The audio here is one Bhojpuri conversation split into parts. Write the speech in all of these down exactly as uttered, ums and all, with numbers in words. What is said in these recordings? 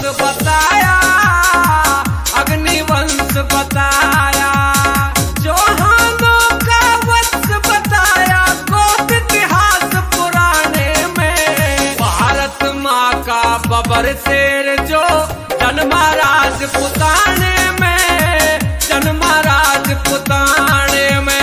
बताया, अग्निवंश बताया, चौहानों का वंश बताया, गोद इतिहास पुराने में। भारत माँ का बबर शेर जो जन्मा राजपुताने में, जन्मा राजपुताने में।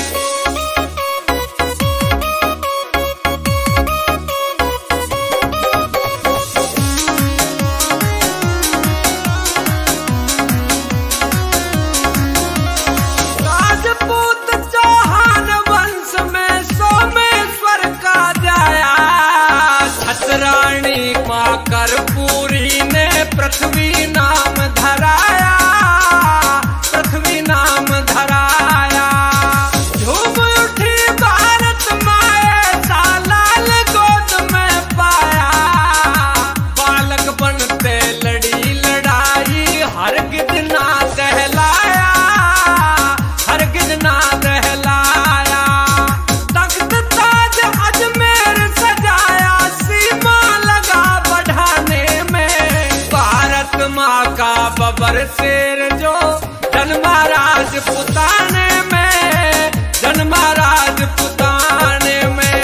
राजपूत चौहान वंश में सोमेश्वर का जाया, छतरानी माँ कर्पूरी ने पृथ्वी नाम धराया, पृथ्वी नाम धराया। झूम उठी भारत माए सालाल गोद में पाया, बालक बनते लड़ी लड़ाई, हरगिज ना दहलाया, हरगिज ना दहलाया। तख्त ताज अजमेर सजाया, सीमा लगा बढ़ाने में। भारत माँ का बबर शेर जो जन्मा राजपुताने में, जन्मा राजपुताने में।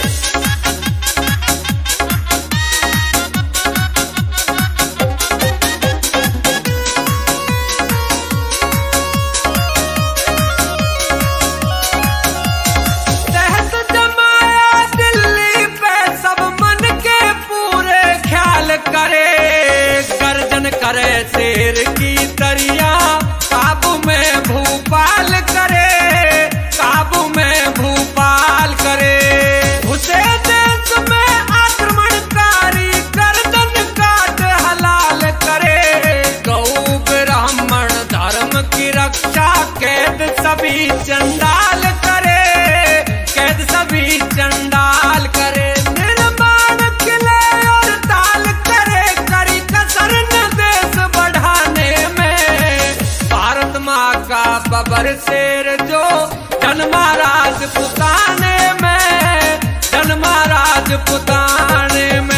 तहत जमाया दिल्ली पे सब मन के पूरे ख्याल करे, गर्जन करे शेर की तरिया, काबू में भूपाल करे, काबू में भूपाल करे। घुसे देश में आक्रमणकारी, गर्दन काट हलाल करे। गौ ब्राह्मण धर्म की रक्षा, कैद सभी चंडाल करे, कैद सभी चंडाल करे। निर्माण किले और ताल करे, करी कसर न देश बढ़ाने में। भारत माँ का बबर शेर जो जन्मा राजपुताने में, जन्मा राजपुताने में।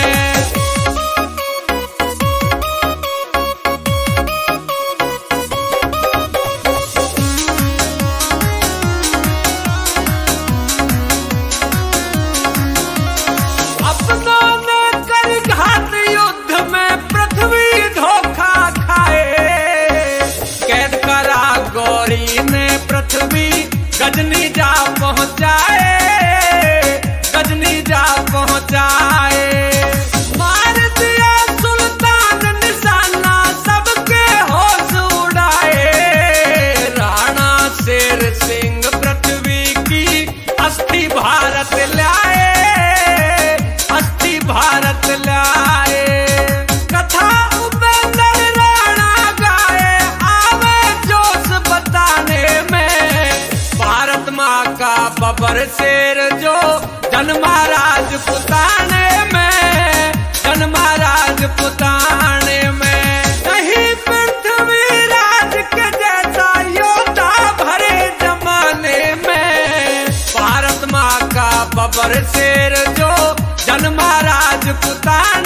अपनों ने कर घात युद्ध में पृथ्वी धोखा खाए, कैद करा गौरी ने पृथ्वी, गजनी जा पहुँचाए, गजनी जा पहुँचाए। मार दिया सुल्तान निशाना, सबके होश उड़ाए। राणा शेर सिंह पृथ्वी की अस्थि भारत लाए, अस्थि भारत लाए। कथा उपेंद्र राणा गाए, आवे जोश बताने में। भारत माँ का बबर शेर जो जन्मा राजपुताने में, जन्मा राजपुताने में। नहीं पृथ्वी राज के जैसा योद्धा भरे जमाने में। भारत माँ का बबर शेर जो जन्मा राजपुताने